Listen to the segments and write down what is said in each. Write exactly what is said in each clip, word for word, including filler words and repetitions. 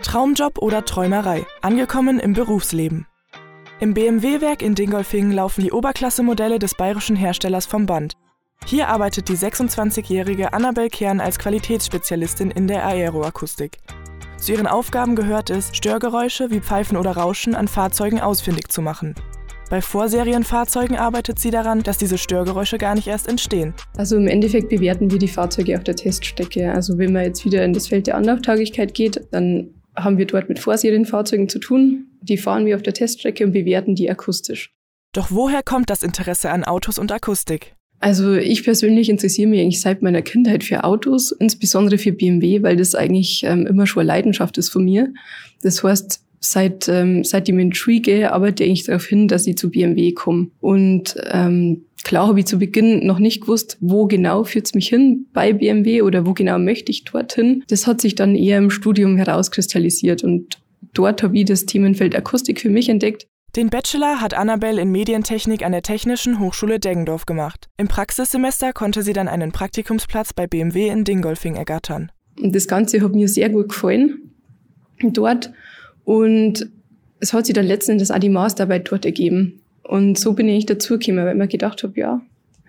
Traumjob oder Träumerei? Angekommen im Berufsleben. Im B M W-Werk in Dingolfing laufen die Oberklasse-Modelle des bayerischen Herstellers vom Band. Hier arbeitet die sechsundzwanzigjährige Annabel Kern als Qualitätsspezialistin in der Aeroakustik. Zu ihren Aufgaben gehört es, Störgeräusche wie Pfeifen oder Rauschen an Fahrzeugen ausfindig zu machen. Bei Vorserienfahrzeugen arbeitet sie daran, dass diese Störgeräusche gar nicht erst entstehen. Also im Endeffekt bewerten wir die Fahrzeuge auf der Teststrecke. Also wenn man jetzt wieder in das Feld der Anlauftauglichkeit geht, dann haben wir dort mit Vorserienfahrzeugen zu tun. Die fahren wir auf der Teststrecke und bewerten die akustisch. Doch woher kommt das Interesse an Autos und Akustik? Also ich persönlich interessiere mich eigentlich seit meiner Kindheit für Autos, insbesondere für B M W, weil das eigentlich ähm, immer schon eine Leidenschaft ist von mir. Das heißt, seit ähm, seitdem ich in die Schule gehe, arbeite ich eigentlich darauf hin, dass ich zu B M W komme. Und ähm, klar habe ich zu Beginn noch nicht gewusst, wo genau führt es mich hin bei B M W oder wo genau möchte ich dorthin. Das hat sich dann eher im Studium herauskristallisiert und dort habe ich das Themenfeld Akustik für mich entdeckt. Den Bachelor hat Annabel in Medientechnik an der Technischen Hochschule Deggendorf gemacht. Im Praxissemester konnte sie dann einen Praktikumsplatz bei B M W in Dingolfing ergattern. Und das Ganze hat mir sehr gut gefallen dort und es hat sich dann letzten Endes auch die Masterarbeit dort ergeben. Und so bin ich dazugekommen, weil ich mir gedacht habe, ja,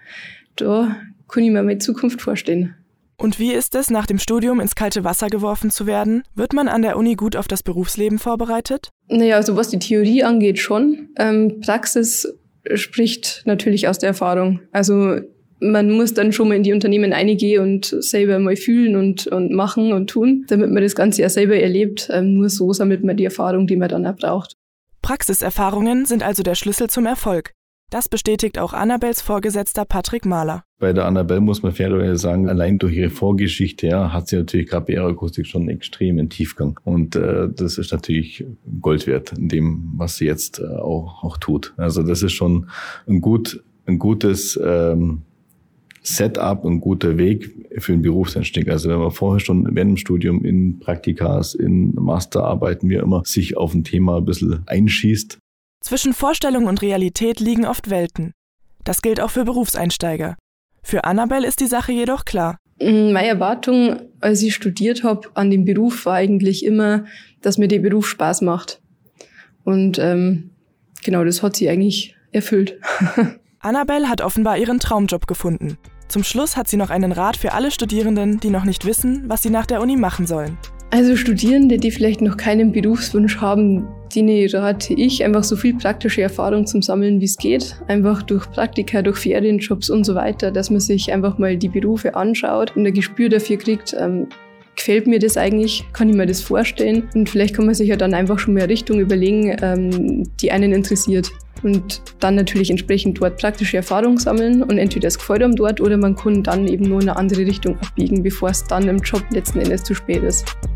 da kann ich mir meine Zukunft vorstellen. Und wie ist es, nach dem Studium ins kalte Wasser geworfen zu werden? Wird man an der Uni gut auf das Berufsleben vorbereitet? Naja, also was die Theorie angeht schon. Ähm, Praxis spricht natürlich aus der Erfahrung. Also man muss dann schon mal in die Unternehmen reingehen und selber mal fühlen und, und machen und tun, damit man das Ganze ja selber erlebt. Ähm, nur so sammelt man die Erfahrung, die man dann auch braucht. Praxiserfahrungen sind also der Schlüssel zum Erfolg. Das bestätigt auch Annabels Vorgesetzter Patrick Mahler. Bei der Annabel muss man fairerweise sagen, allein durch ihre Vorgeschichte ja, hat sie natürlich gerade bei Aeroakustik schon einen extremen Tiefgang. Und äh, das ist natürlich Gold wert in dem, was sie jetzt äh, auch, auch tut. Also das ist schon ein, gut, ein gutes ähm, Setup, ein guter Weg für den Berufseinstieg. Also wenn man vorher schon während dem Studium in Praktikas, in Masterarbeiten, wie immer, sich auf ein Thema ein bisschen einschießt. Zwischen Vorstellung und Realität liegen oft Welten. Das gilt auch für Berufseinsteiger. Für Annabel ist die Sache jedoch klar. Meine Erwartung, als ich studiert habe, an dem Beruf war eigentlich immer, dass mir der Beruf Spaß macht. Und ähm, genau, das hat sie eigentlich erfüllt. Annabel hat offenbar ihren Traumjob gefunden. Zum Schluss hat sie noch einen Rat für alle Studierenden, die noch nicht wissen, was sie nach der Uni machen sollen. Also Studierende, die vielleicht noch keinen Berufswunsch haben, denen rate ich, einfach so viel praktische Erfahrung zum Sammeln, wie es geht. Einfach durch Praktika, durch Ferienjobs und so weiter, dass man sich einfach mal die Berufe anschaut und ein Gespür dafür kriegt, ähm, gefällt mir das eigentlich, kann ich mir das vorstellen? Und vielleicht kann man sich ja dann einfach schon mal eine Richtung überlegen, ähm, die einen interessiert. Und dann natürlich entsprechend dort praktische Erfahrung sammeln und entweder es gefällt einem dort oder man kann dann eben nur in eine andere Richtung abbiegen, bevor es dann im Job letzten Endes zu spät ist.